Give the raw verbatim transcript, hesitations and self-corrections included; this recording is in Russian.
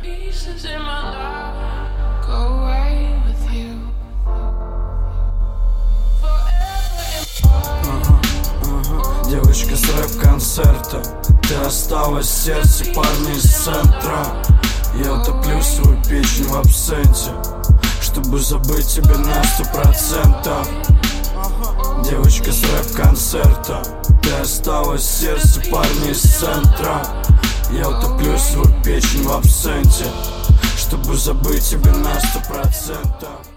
Девочка с рэп-концерта, ты осталась в сердце парня из центра. Я утоплю свою печень в абсенте, чтобы забыть тебя на сто процентов. Девочка с рэп-концерта, ты осталась в сердце парня из центра. Я утоплю свою печень в абсенте, чтобы забыть тебя на сто процентов.